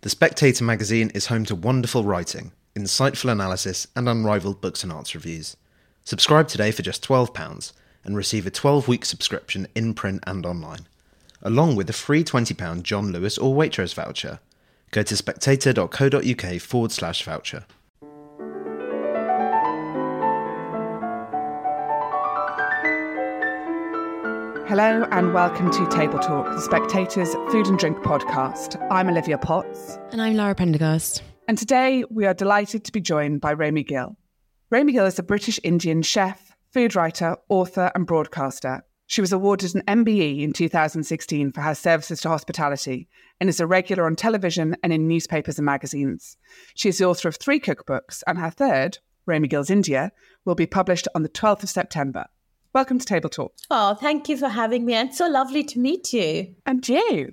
The Spectator magazine is home to wonderful writing, insightful analysis, and unrivaled books and arts reviews. Subscribe today for just £12 and receive a 12-week subscription in print and online, along with a free £20 John Lewis or Waitrose voucher. Go to spectator.co.uk/voucher. Hello and welcome to Table Talk, the Spectator's food and drink podcast. I'm Olivia Potts. And I'm Lara Prendergast. And today we are delighted to be joined by Romy Gill. Romy Gill is a British Indian chef, food writer, author and broadcaster. She was awarded an MBE in 2016 for her services to hospitality and is a regular on television and in newspapers and magazines. She is the author of 3 cookbooks and her third, Romy Gill's India, will be published on the 12th of September. Welcome to Table Talk. Oh, thank you for having me. And so lovely to meet you. And you.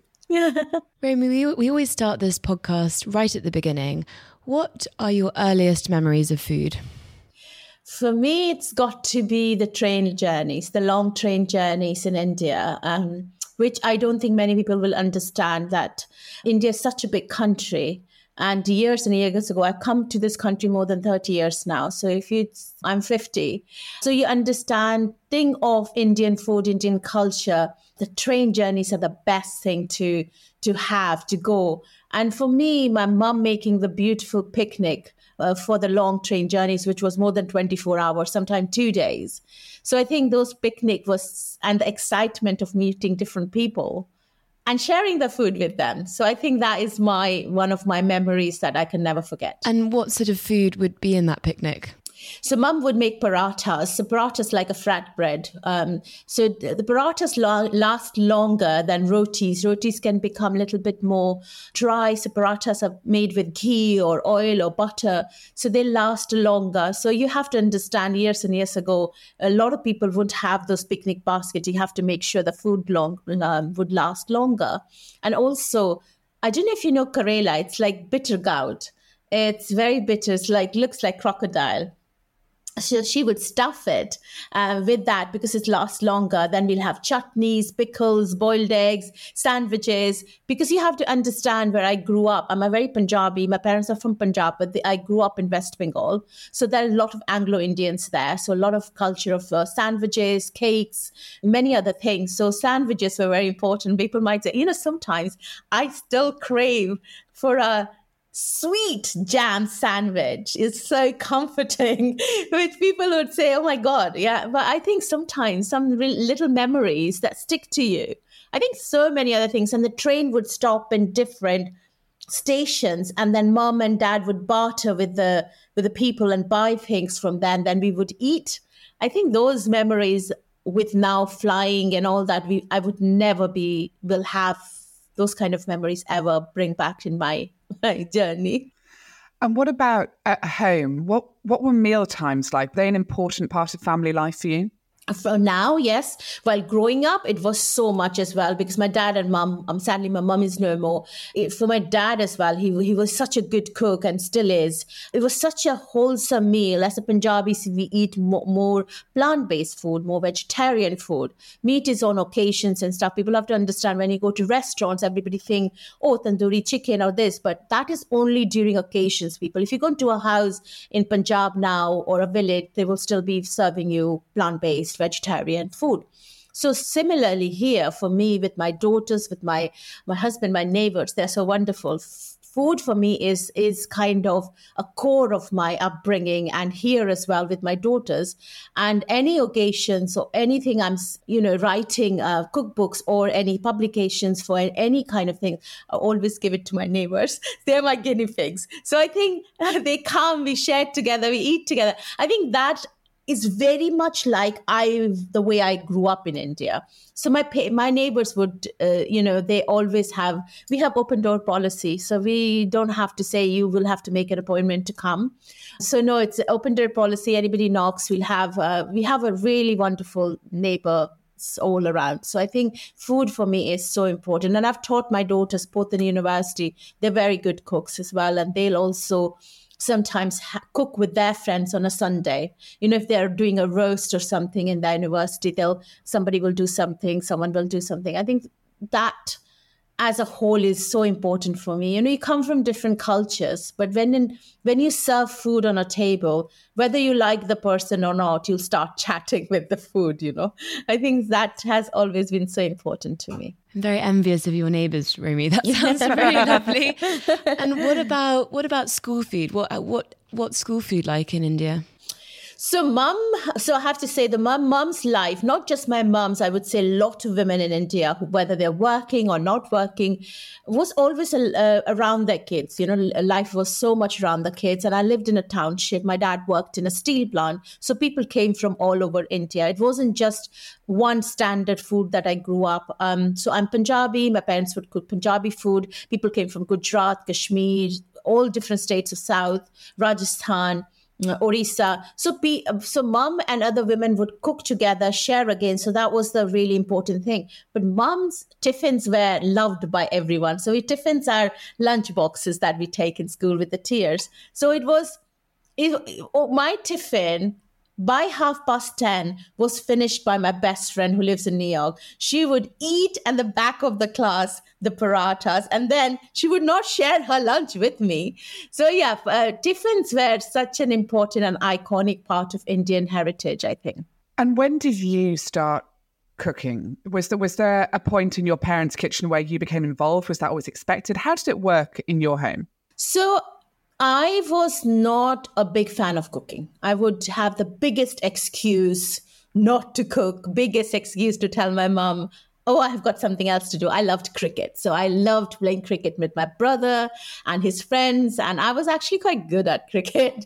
Romy, we always start this podcast right at the beginning. What are your earliest memories of food? For me, it's got to be the train journeys, the long train journeys in India, which I don't think many people will understand that India is such a big country. And years and years ago, I've come to this country more than 30 years now. So I'm 50. So you understand, think of Indian food, Indian culture. The train journeys are the best thing to have, to go. And for me, my mum making the beautiful picnic for the long train journeys, which was more than 24 hours, sometimes 2 days. So I think those picnic and the excitement of meeting different people and sharing the food with them. So I think that is one of my memories that I can never forget. And what sort of food would be in that picnic? So mum would make parathas. So parathas like a flat bread. So the parathas last longer than rotis. Rotis can become a little bit more dry. So parathas are made with ghee or oil or butter. So they last longer. So you have to understand, years and years ago, a lot of people wouldn't have those picnic baskets. You have to make sure the food would last longer. And also, I don't know if you know Karela. It's like bitter gourd. It's very bitter. It's looks like crocodile. So she would stuff it with that because it lasts longer. Then we'll have chutneys, pickles, boiled eggs, sandwiches. Because you have to understand where I grew up. I'm a very Punjabi. My parents are from Punjab, but I grew up in West Bengal. So there are a lot of Anglo-Indians there. So a lot of culture of sandwiches, cakes, many other things. So sandwiches were very important. People might say, sometimes I still crave for a sweet jam sandwich. Is so comforting, which people would say, oh my God, yeah. But I think sometimes some little memories that stick to you. I think so many other things. And the train would stop in different stations and then mom and dad would barter with the people and buy things from them. Then we would eat. I think those memories with now flying and all that, I would never will have those kind of memories ever bring back in my journey. And what about at home? What were meal times like? Were they an important part of family life for you? For now, yes. While growing up, it was so much as well because my dad and mum, sadly my mum is no more. For my dad as well, he was such a good cook and still is. It was such a wholesome meal. As a Punjabis, we eat more plant-based food, more vegetarian food. Meat is on occasions and stuff. People have to understand when you go to restaurants, everybody think, oh, tandoori chicken or this, but that is only during occasions, people. If you go into a house in Punjab now or a village, they will still be serving you plant-based vegetarian food. So similarly here for me with my daughters, with my husband, my neighbors, they're so wonderful. Food for me is kind of a core of my upbringing and here as well with my daughters. And any occasions or anything I'm, writing cookbooks or any publications for any kind of thing, I always give it to my neighbors. They're my guinea pigs. So I think they come, we share together, we eat together. I think that is very much like the way I grew up in India. So my neighbors would, they always we have open door policy. So we don't have to say you will have to make an appointment to come. So no, it's open door policy. Anybody knocks, we have a really wonderful neighbor all around. So I think food for me is so important. And I've taught my daughters both in university. They're very good cooks as well. And they'll also sometimes cook with their friends on a Sunday. If they're doing a roast or something in their university, somebody will do something, someone will do something. I think that as a whole is so important for me. You come from different cultures, but when you serve food on a table, whether you like the person or not, you'll start chatting with the food, I think that has always been so important to me. I'm very envious of your neighbours, Romy. That sounds very lovely. And what about school food? What's school food like in India? So I have to say the mum's life, not just my mum's, I would say a lot of women in India, whether they're working or not working, was always around their kids. Life was so much around the kids. And I lived in a township. My dad worked in a steel plant. So people came from all over India. It wasn't just one standard food that I grew up. So I'm Punjabi. My parents would cook Punjabi food. People came from Gujarat, Kashmir, all different states of South, Rajasthan, Orissa. So mum and other women would cook together, share again. So that was the really important thing. But mum's tiffins were loved by everyone. So tiffins are lunch boxes that we take in school with the tears. So my tiffin by 10:30 was finished by my best friend who lives in New York. She would eat at the back of the class, the parathas, and then she would not share her lunch with me. So tiffins were such an important and iconic part of Indian heritage, I think. And when did you start cooking? Was there a point in your parents' kitchen where you became involved? Was that always expected? How did it work in your home? So I was not a big fan of cooking. I would have the biggest excuse not to cook, biggest excuse to tell my mom, I have got something else to do. I loved cricket. So I loved playing cricket with my brother and his friends. And I was actually quite good at cricket.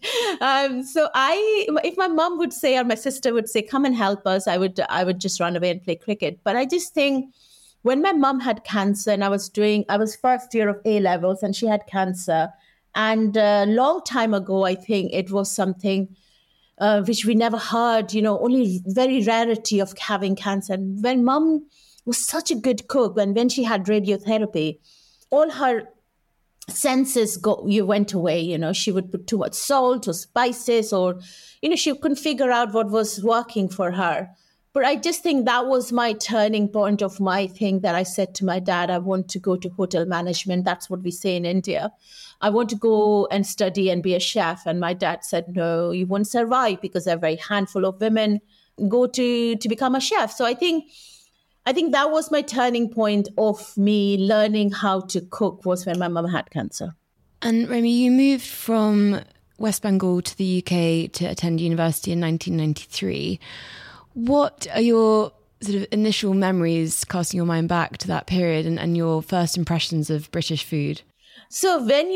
If my mom would say, or my sister would say, come and help us, I would just run away and play cricket. But I just think when my mom had cancer and I was first year of A-levels and she had cancer. And a long time ago, I think it was something which we never heard, only very rarity of having cancer. And when mom was such a good cook, when she had radiotherapy, all her senses went away. She would put too much salt or spices or, she couldn't figure out what was working for her. But I just think that was my turning point of my thing that I said to my dad, I want to go to hotel management. That's what we say in India. I want to go and study and be a chef. And my dad said, no, you won't survive because there are a very handful of women go to become a chef. So I think that was my turning point of me learning how to cook was when my mum had cancer. And Romy, you moved from West Bengal to the UK to attend university in 1993. What are your sort of initial memories casting your mind back to that period and your first impressions of British food? So when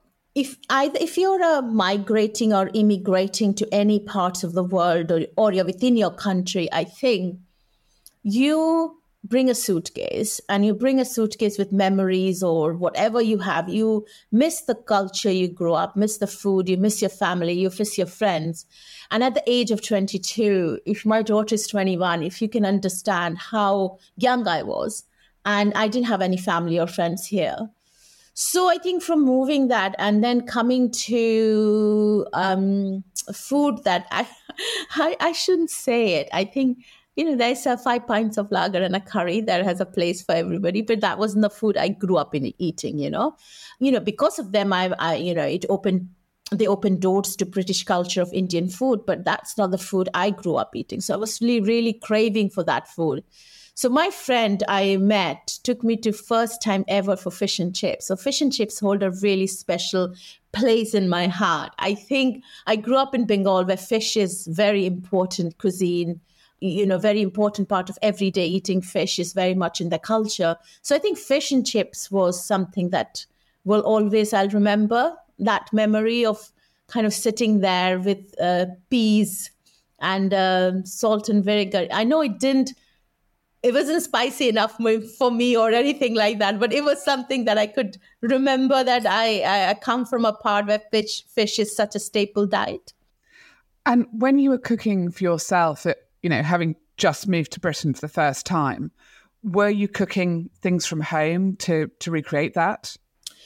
if you're migrating or immigrating to any parts of the world or you're within your country, I think you bring a suitcase and you bring a suitcase with memories or whatever you have. You miss the culture you grew up, miss the food, you miss your family, you miss your friends. And at the age of 22, if my daughter is 21, if you can understand how young I was, and I didn't have any family or friends here. So I think from moving that and then coming to food that I shouldn't say it. I think, there's 5 pints of lager and a curry that has a place for everybody, but that wasn't the food I grew up in eating, because of them, they opened doors to British culture of Indian food, but that's not the food I grew up eating. So I was really, really craving for that food. So my friend I met took me to first time ever for fish and chips. So fish and chips hold a really special place in my heart. I think I grew up in Bengal where fish is very important cuisine, very important part of everyday eating fish is very much in the culture. So I think fish and chips was something that I'll remember that memory of kind of sitting there with peas and salt and vinegar. I know it wasn't spicy enough for me or anything like that, but it was something that I could remember that I come from a part where fish is such a staple diet. And when you were cooking for yourself, having just moved to Britain for the first time, were you cooking things from home to recreate that?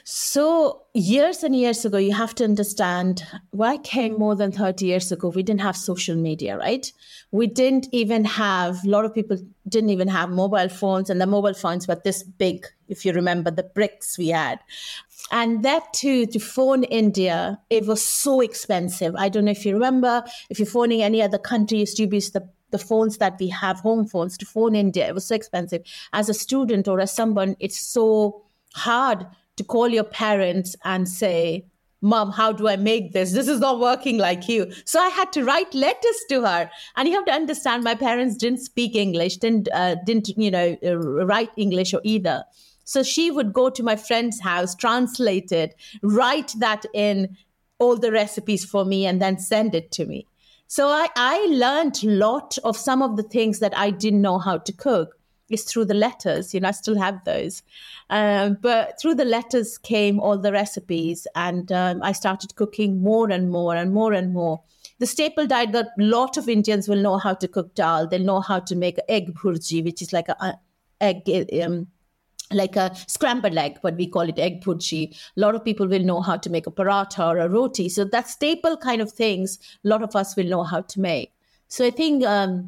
So years and years ago, you have to understand, when I came more than 30 years ago, we didn't have social media, right? We didn't even have, a lot of people didn't even have mobile phones, and the mobile phones were this big, if you remember the bricks we had. And that too, to phone India, it was so expensive. I don't know if you remember, if you're phoning any other country, used to use the phones that we have, home phones, to phone India. It was so expensive. As a student or as someone, it's so hard to call your parents and say, Mom, how do I make this? This is not working like you. So I had to write letters to her. And you have to understand, my parents didn't speak English, didn't write English or either. So she would go to my friend's house, translate it, write that in all the recipes for me, and then send it to me. So I learned a lot of some of the things that I didn't know how to cook is through the letters. I still have those. But through the letters came all the recipes, and I started cooking more and more and more and more. The staple diet that a lot of Indians will know how to cook dal. They'll know how to make egg bhurji, which is like like a scrambled egg, but we call it egg bhurji. A lot of people will know how to make a paratha or a roti. So that staple kind of things, a lot of us will know how to make. So I think,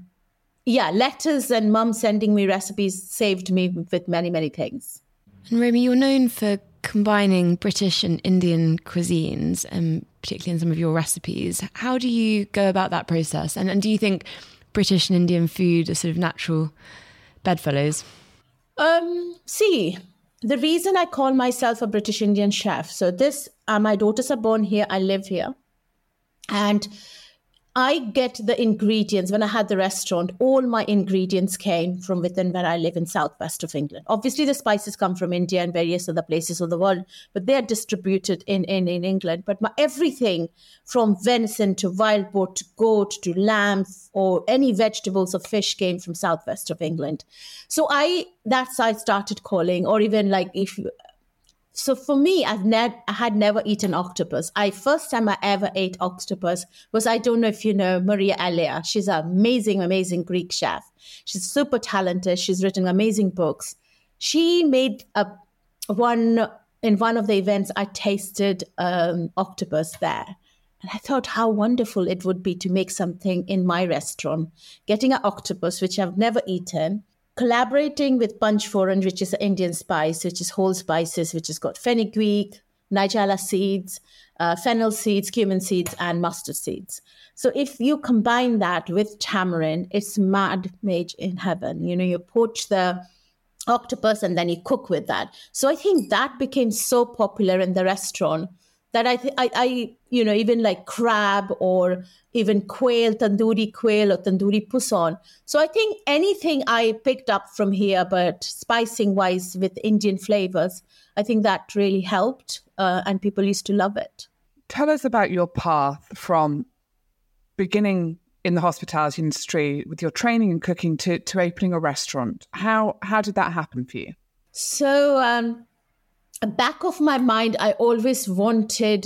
letters and mum sending me recipes saved me with many, many things. And Romy, you're known for combining British and Indian cuisines, particularly in some of your recipes. How do you go about that process? And do you think British and Indian food are sort of natural bedfellows? See, the reason I call myself a British Indian chef, so my daughters are born here, I live here, and I get the ingredients. When I had the restaurant, all my ingredients came from within where I live in southwest of England. Obviously, the spices come from India and various other places of the world, but they are distributed in England. But everything from venison to wild boar to goat to lamb or any vegetables or fish came from southwest of England. So I started calling, or even like So for me, I had never eaten octopus. First time I ever ate octopus was, I don't know if you know Maria Elia. She's an amazing, amazing Greek chef. She's super talented. She's written amazing books. She made in one of the events, I tasted octopus there. And I thought how wonderful it would be to make something in my restaurant, getting an octopus, which I've never eaten, collaborating with Panchforan, which is an Indian spice, which is whole spices, which has got fenugreek, nigella seeds, fennel seeds, cumin seeds, and mustard seeds. So if you combine that with tamarind, it's mad made in heaven. You poach the octopus and then you cook with that. So I think that became so popular in the restaurant that I even like crab or even quail, tandoori quail or tandoori pusan. So I think anything I picked up from here, but spicing wise with Indian flavors, I think that really helped and people used to love it. Tell us about your path from beginning in the hospitality industry with your training and cooking to opening a restaurant. How did that happen for you? So back of my mind, I always wanted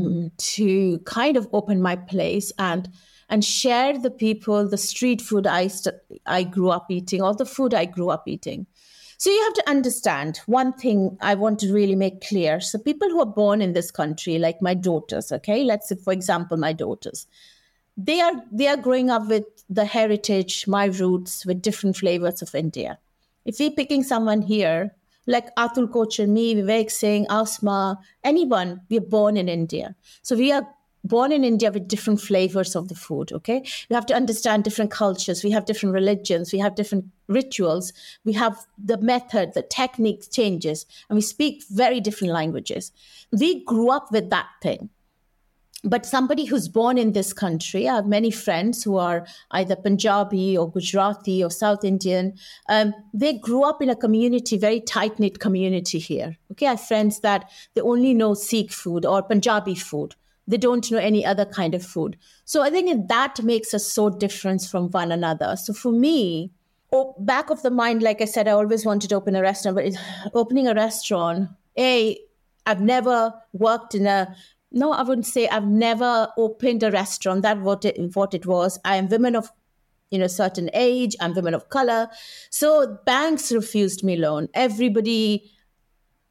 to kind of open my place and share the people, the street food I grew up eating, or the food I grew up eating. So you have to understand one thing I want to really make clear. So people who are born in this country, like my daughters, okay, let's say, for example, my daughters, they are growing up with the heritage, my roots, with different flavors of India. If we're picking someone here, like Atul Kochhar, me, Vivek Singh, Asma, anyone, we are born in India. So we are born in India with different flavors of the food, okay? You have to understand different cultures. We have different religions. We have different rituals. We have the method, the technique changes, and we speak very different languages. We grew up with that thing. But somebody who's born in this country, I have many friends who are either Punjabi or Gujarati or South Indian. They grew up in a community, very tight-knit community here. Okay, I have friends that they only know Sikh food or Punjabi food. They don't know any other kind of food. So I think that makes us so different from one another. So for me, back of the mind, like I said, I always wanted to open a restaurant. But opening a restaurant, I've never worked in No, I wouldn't say I've never opened a restaurant. That's what it was. I am women of certain age. I'm women of color. So banks refused me loan. Everybody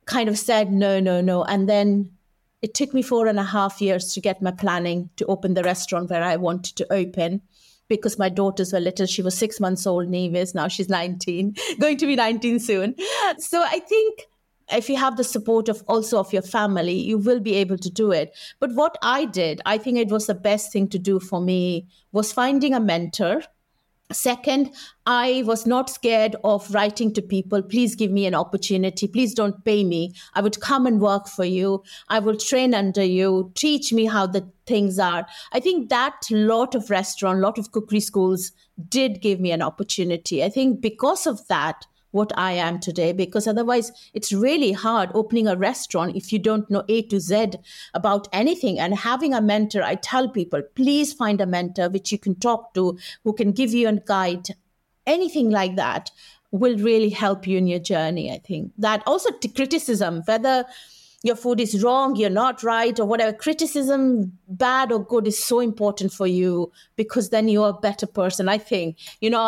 kind of said, no. And then it took me 4.5 years to get my planning to open the restaurant where I wanted to open, because my daughters were little. She was 6 months old, Nevis. Now she's 19, going to be 19 soon. So I think if you have the support of your family, you will be able to do it. But what I did, I think it was the best thing to do for me, was finding a mentor. Second, I was not scared of writing to people, please give me an opportunity, please don't pay me. I would come and work for you. I will train under you, teach me how the things are. I think that lot of cookery schools did give me an opportunity. I think because of that, what I am today, because otherwise it's really hard opening a restaurant if you don't know A to Z about anything. And having a mentor, I tell people, please find a mentor which you can talk to, who can give you a guide. Anything like that will really help you in your journey. I think that also criticism, whether your food is wrong, you're not right, or whatever, criticism, bad or good, is so important for you, because then you're a better person. I think,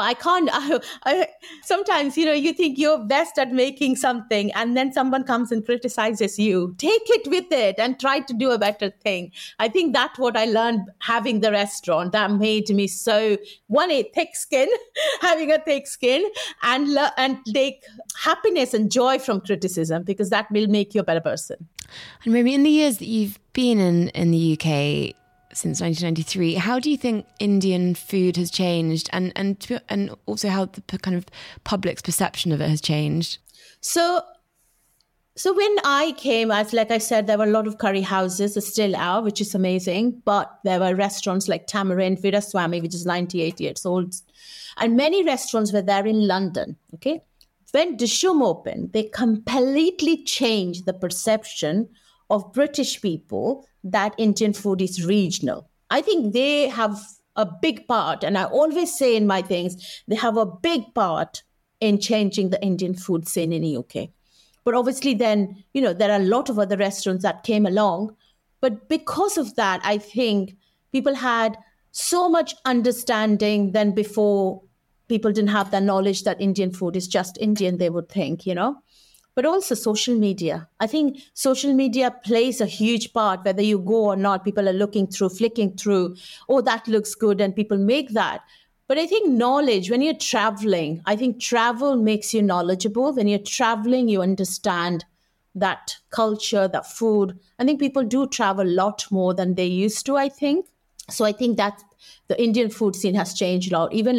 sometimes, you think you're best at making something, and then someone comes and criticizes you. Take it with it and try to do a better thing. I think that's what I learned having the restaurant. That made me so, a thick skin, having a thick skin, and take happiness and joy from criticism, because that will make you a better person. And maybe in the years that you've been in the UK since 1993, how do you think Indian food has changed, and also how the kind of public's perception of it has changed? So when I came, like I said, there were a lot of curry houses, there still are, which is amazing. But there were restaurants like Tamarind, Veeraswamy, which is 98 years old. And many restaurants were there in London, okay? When Dishoom opened, they completely changed the perception of British people that Indian food is regional. I think they have a big part, and I always say in my things, they have a big part in changing the Indian food scene in the UK. But obviously then, there are a lot of other restaurants that came along. But because of that, I think people had so much understanding than before. People didn't have the knowledge that Indian food is just Indian, they would think, But also social media. I think social media plays a huge part, whether you go or not. People are flicking through, oh, that looks good, and people make that. But I think knowledge, when you're traveling, I think travel makes you knowledgeable. When you're traveling, you understand that culture, that food. I think people do travel a lot more than they used to, I think. So I think that the Indian food scene has changed a lot. Even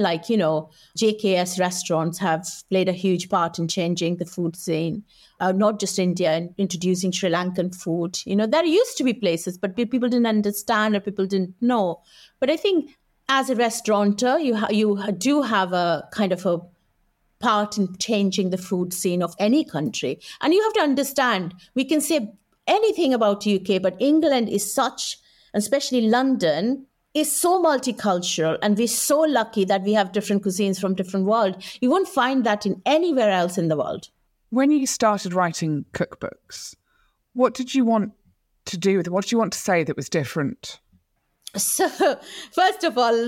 JKS restaurants have played a huge part in changing the food scene, not just India, and introducing Sri Lankan food. There used to be places, but people didn't understand or people didn't know. But I think as a restaurateur, you do have a kind of a part in changing the food scene of any country. And you have to understand, we can say anything about UK, but England is such, especially London, is so multicultural, and we're so lucky that we have different cuisines from different world. You won't find that in anywhere else in the world. When you started writing cookbooks, what did you want to do with it? What did you want to say that was different? So, first of all,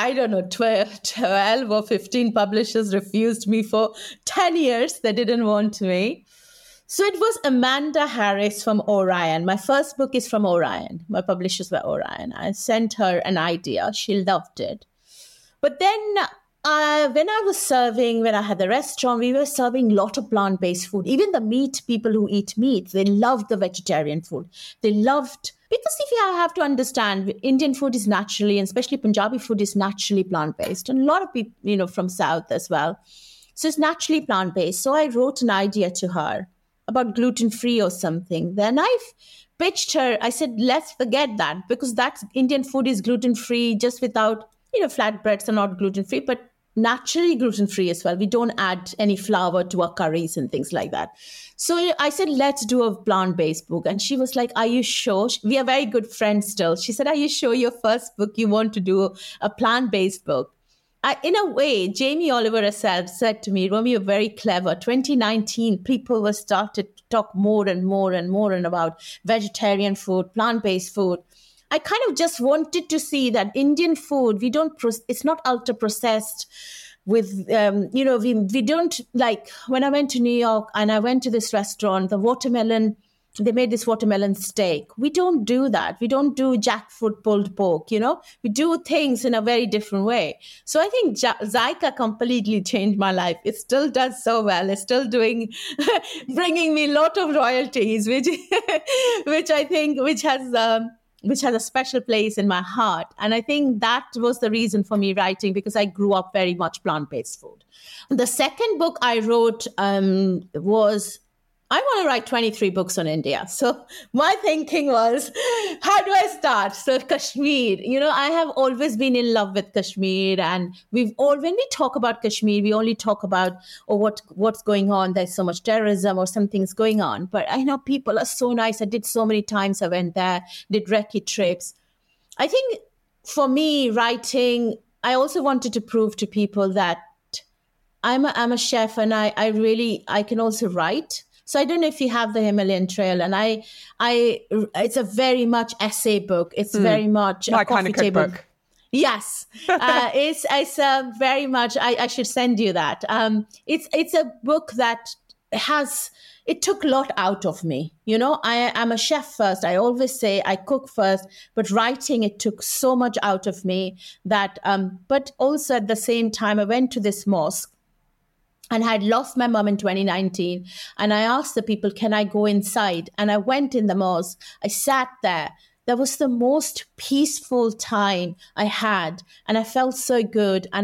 12 or 15 publishers refused me for 10 years. They didn't want me. So it was Amanda Harris from Orion. My first book is from Orion. My publishers were Orion. I sent her an idea. She loved it. But then when I had the restaurant, we were serving a lot of plant-based food. Even the meat people who eat meat, they loved the vegetarian food. They loved, because if you have to understand, Indian food is naturally, and especially Punjabi food is naturally plant-based. And a lot of people, from South as well. So it's naturally plant-based. So I wrote an idea to her about gluten-free or something. Then I pitched her, I said, let's forget that, because that Indian food is gluten-free, just without, flatbreads are not gluten-free, but naturally gluten-free as well. We don't add any flour to our curries and things like that. So I said, let's do a plant-based book. And she was like, are you sure? We are very good friends still. She said, are you sure your first book, you want to do a plant-based book? In a way, Jamie Oliver herself said to me, Romy, you're very clever. 2019, people were started to talk more and more and more about vegetarian food, plant-based food. I kind of just wanted to see that Indian food, it's not ultra-processed. with, we don't, like when I went to New York and I went to this restaurant, they made this watermelon steak. We don't do that. We don't do jackfruit pulled pork, We do things in a very different way. So I think Zyka completely changed my life. It still does so well. It's still bringing me a lot of royalties, which has a special place in my heart. And I think that was the reason for me writing, because I grew up very much plant-based food. The second book I wrote was, I want to write 23 books on India. So my thinking was, how do I start? So Kashmir, I have always been in love with Kashmir. And when we talk about Kashmir, we only talk about what's going on. There's so much terrorism or something's going on. But I know people are so nice. I did so many times. I went there, did recce trips. I think for me, writing, I also wanted to prove to people that I'm a chef and I can also write. So I don't know if you have the Himalayan Trail, and it's a very much essay book. It's very much my a coffee kind of table book. Yes, it's a very much. I should send you that. It's a book that it took a lot out of me. I am a chef first. I always say I cook first, but writing, it took so much out of me that. But also at the same time, I went to this mosque. And I had lost my mom in 2019. And I asked the people, can I go inside? And I went in the mosque. I sat there. That was the most peaceful time I had. And I felt so good. And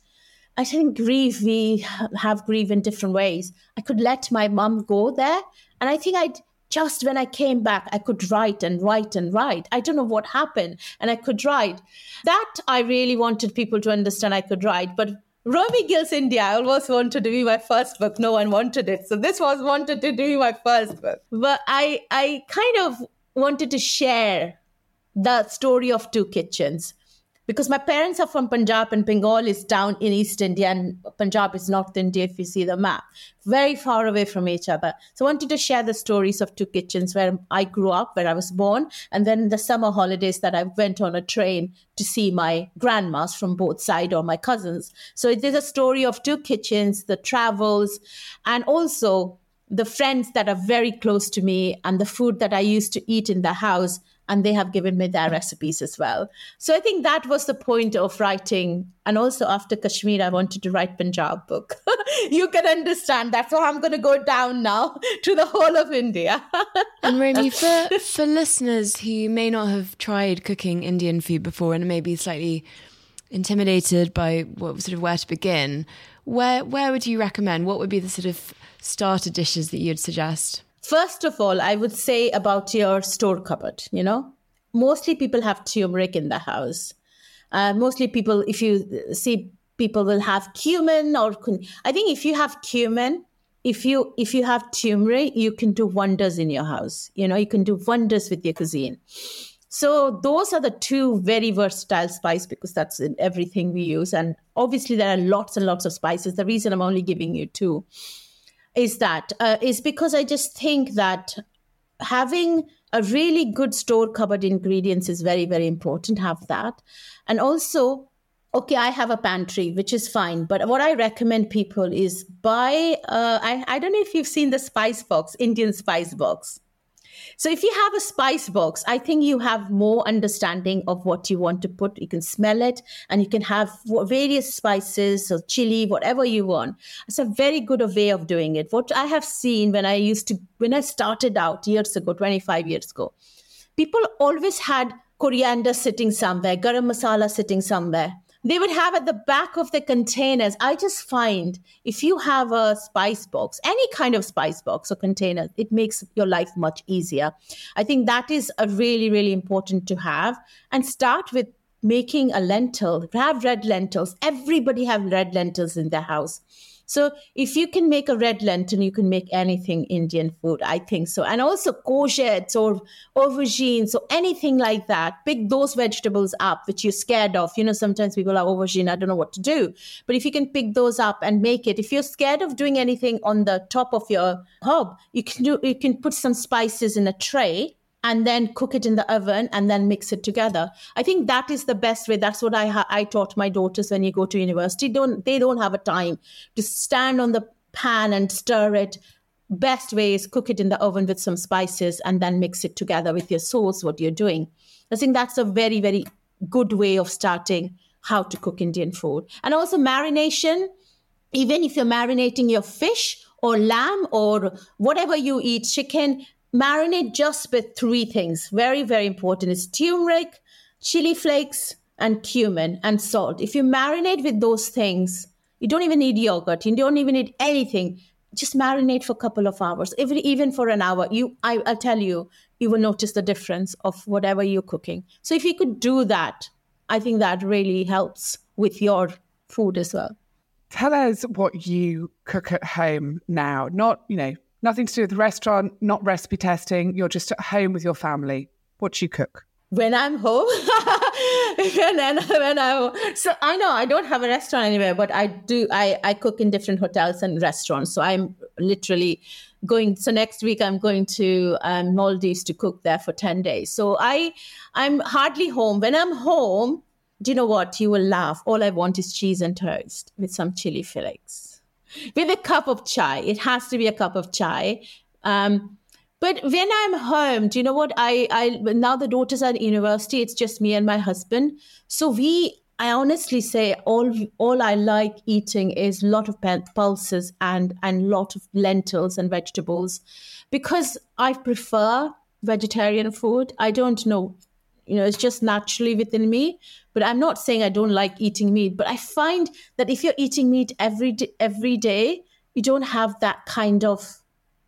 I think we have grief in different ways. I could let my mom go there. And I think when I came back, I could write and write and write. I don't know what happened. And I could write. That I really wanted people to understand I could write. But Romy Gill's India, I always wanted to be my first book. No one wanted it. So this was wanted to be my first book. But I kind of wanted to share the story of two kitchens. Because my parents are from Punjab, and Bengal is down in East India, and Punjab is North India if you see the map. Very far away from each other. So I wanted to share the stories of two kitchens where I grew up, where I was born, and then the summer holidays that I went on a train to see my grandmas from both sides or my cousins. So it is a story of two kitchens, the travels, and also the friends that are very close to me and the food that I used to eat in the house. And they have given me their recipes as well. So I think that was the point of writing. And also after Kashmir, I wanted to write Punjab book. You can understand. That's why I'm going to go down now to the whole of India. And Romy, for listeners who may not have tried cooking Indian food before and may be slightly intimidated by where to begin, where would you recommend? What would be the sort of starter dishes that you'd suggest? First of all, I would say about your store cupboard, Mostly people have turmeric in the house. Mostly people, if you see, people will have cumin I think if you have cumin, if you have turmeric, you can do wonders in your house. You can do wonders with your cuisine. So those are the two very versatile spices, because that's in everything we use. And obviously there are lots and lots of spices. The reason I'm only giving you two is because I just think that having a really good store cupboard ingredients is very, very important. Have that. And also, I have a pantry, which is fine. But what I recommend people is buy, I don't know if you've seen the spice box, Indian spice box. So if you have a spice box, I think you have more understanding of what you want to put. You can smell it, and you can have various spices or chili, whatever you want. It's a very good way of doing it. What I have seen when I started out years ago, 25 years ago, people always had coriander sitting somewhere, garam masala sitting somewhere. They would have at the back of the containers. I just find if you have a spice box, any kind of spice box or container, it makes your life much easier. I think that is a really, really important to have. And start with making a lentil. Have red lentils. Everybody have red lentils in their house. So if you can make a red lentil, you can make anything Indian food, I think so. And also courgettes or aubergines or anything like that. Pick those vegetables up, which you're scared of. Sometimes people are aubergine, I don't know what to do. But if you can pick those up and make it, if you're scared of doing anything on the top of your hob, you can put some spices in a tray and then cook it in the oven and then mix it together. I think that is the best way. That's what I taught my daughters when you go to university. They don't have a time to stand on the pan and stir it. Best way is cook it in the oven with some spices and then mix it together with your sauce, what you're doing. I think that's a very, very good way of starting how to cook Indian food. And also marination, even if you're marinating your fish or lamb or whatever you eat, chicken, marinate just with 3 things. Very, very important. It's turmeric, chili flakes, and cumin and salt. If you marinate with those things, you don't even need yogurt. You don't even need anything. Just marinate for a couple of hours, even for an hour. I'll tell you, you will notice the difference of whatever you're cooking. So if you could do that, I think that really helps with your food as well. Tell us what you cook at home now. Not, nothing to do with the restaurant, not recipe testing. You're just at home with your family. What do you cook? When I'm home, so I know I don't have a restaurant anywhere, but I do. I cook in different hotels and restaurants. So I'm literally going. So next week I'm going to Maldives to cook there for 10 days. So I'm hardly home. When I'm home, do you know what? You will laugh. All I want is cheese and toast with some chili flakes, with a cup of chai. It has to be a cup of chai. But when I'm home, do you know what? I now the daughters are at university. It's just me and my husband. So I honestly say all I like eating is a lot of pulses and lot of lentils and vegetables, because I prefer vegetarian food. I don't know, it's just naturally within me. But I'm not saying I don't like eating meat. But I find that if you're eating meat every day, you don't have that kind of,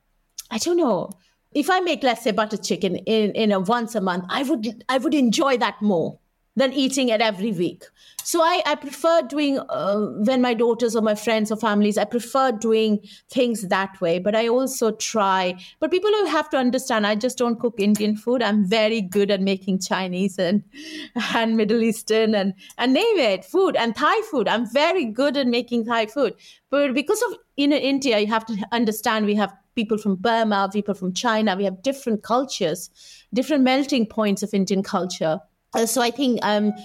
I don't know. If I make, let's say, butter chicken in a once a month, I would enjoy that more than eating it every week. So I prefer doing, when my daughters or my friends or families, I prefer doing things that way. But I also try, but people who have to understand, I just don't cook Indian food. I'm very good at making Chinese and Middle Eastern and name it, food and Thai food. I'm very good at making Thai food. But because of, India, you have to understand we have people from Burma, people from China, we have different cultures, different melting points of Indian culture. So I think,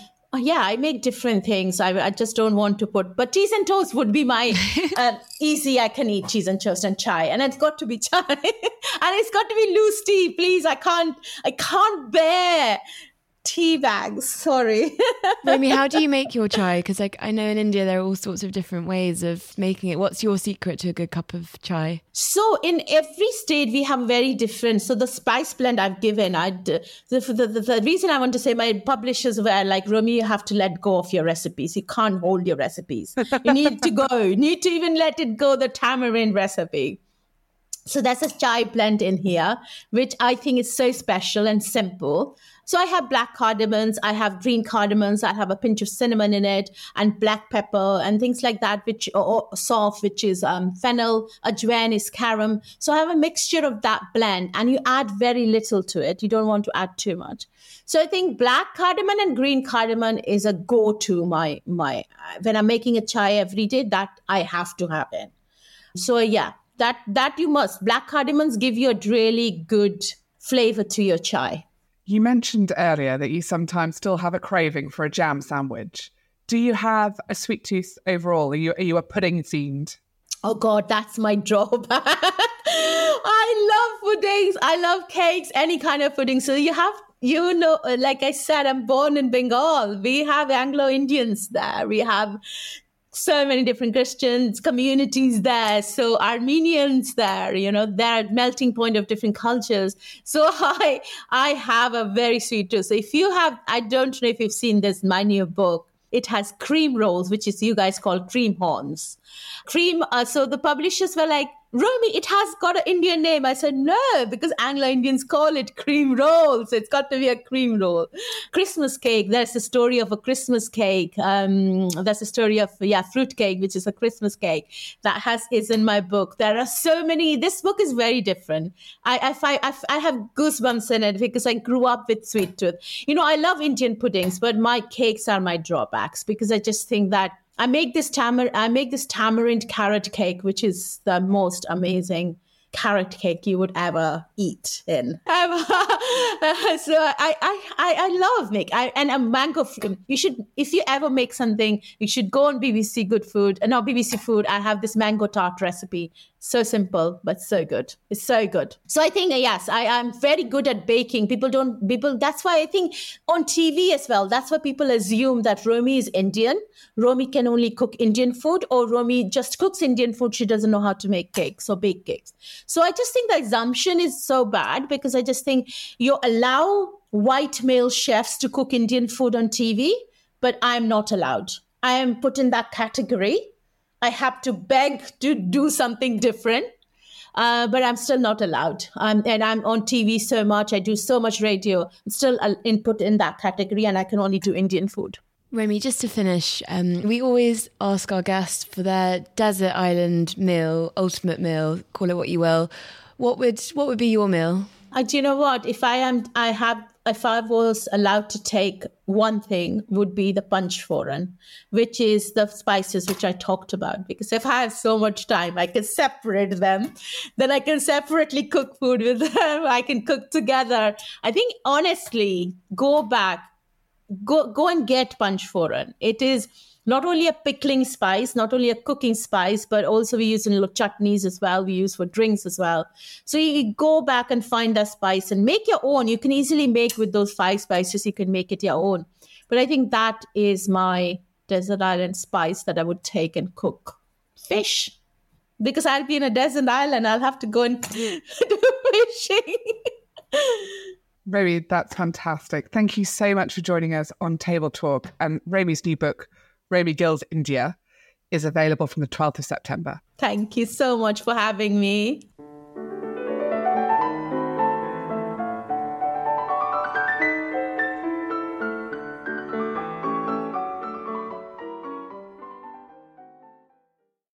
I make different things. I just don't want to but cheese and toast would be my easy. I can eat cheese and toast and chai, and it's got to be chai, and it's got to be loose tea. Please, I can't bear tea bags. Sorry. Rumi, how do you make your chai? Because I know in India there are all sorts of different ways of making it. What's your secret to a good cup of chai? So in every state we have very different. So the spice blend I've given, the reason I want to say my publishers were like, Rumi, you have to let go of your recipes. You can't hold your recipes. You need to go. You need to even let it go, the tamarind recipe. So there's a chai blend in here, which I think is so special and simple. So I have black cardamoms, I have green cardamoms, I have a pinch of cinnamon in it, and black pepper and things like that, which or soft, which is fennel, ajwain is carom. So I have a mixture of that blend, and you add very little to it. You don't want to add too much. So I think black cardamom and green cardamom is a go-to. My when I'm making a chai every day, that I have to have it. So yeah. That you must. Black cardamoms give you a really good flavor to your chai. You mentioned earlier that you sometimes still have a craving for a jam sandwich. Do you have a sweet tooth overall? Are you a pudding fiend? Oh God, that's my drawback. I love puddings. I love cakes, any kind of pudding. So like I said, I'm born in Bengal. We have Anglo-Indians there. We have so many different Christians communities there. So Armenians there, they're a melting point of different cultures. So I have a very sweet tooth. So if you have, I don't know if you've seen this, my new book, it has cream rolls, which is you guys call cream horns. So the publishers were like, Rumi, it has got an Indian name. I said, no, because Anglo-Indians call it cream roll. So it's got to be a cream roll. Christmas cake, there's a story of a Christmas cake. There's a story of, fruit cake, which is a Christmas cake that is in my book. There are so many. This book is very different. I have goosebumps in it because I grew up with sweet tooth. I love Indian puddings, but my cakes are my drawbacks because I just think that I make this tamarind carrot cake, which is the most amazing carrot cake you would ever eat in. So I love and a mango fruit. You should, if you ever make something, you should go on BBC Good Food. No, BBC Food. I have this mango tart recipe. So simple, but so good. It's so good. So I think, yes, I'm very good at baking. That's why I think on TV as well, that's why people assume that Romi is Indian. Romi can only cook Indian food, or Romi just cooks Indian food. She doesn't know how to make cakes or bake cakes. So I just think the assumption is so bad, because I just think you allow white male chefs to cook Indian food on TV, but I'm not allowed. I am put in that category. I have to beg to do something different, but I'm still not allowed. And I'm on TV so much. I do so much radio. I'm still put in that category, and I can only do Indian food. Romi, just to finish, we always ask our guests for their desert island meal, ultimate meal, call it what you will. What would be your meal? Do you know what? If I was allowed to take one thing, would be the panchforan, which is the spices which I talked about. Because if I have so much time, I can separate them. Then I can separately cook food with them. I can cook together. I think, honestly, go and get panchforan. It is not only a pickling spice, not only a cooking spice, but also we use in chutneys as well. We use for drinks as well. So you go back and find that spice and make your own. You can easily make with those 5 spices. You can make it your own. But I think that is my desert island spice that I would take and cook. Fish. Because I'll be in a desert island. I'll have to go and do fishing. Romi, that's fantastic. Thank you so much for joining us on Table Talk. And Romi's new book, Romi Gill's India, is available from the 12th of September. Thank you so much for having me.